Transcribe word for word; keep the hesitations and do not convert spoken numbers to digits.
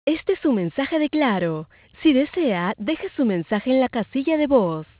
Este es su mensaje de Claro. Si desea, deje su mensaje en la casilla de voz.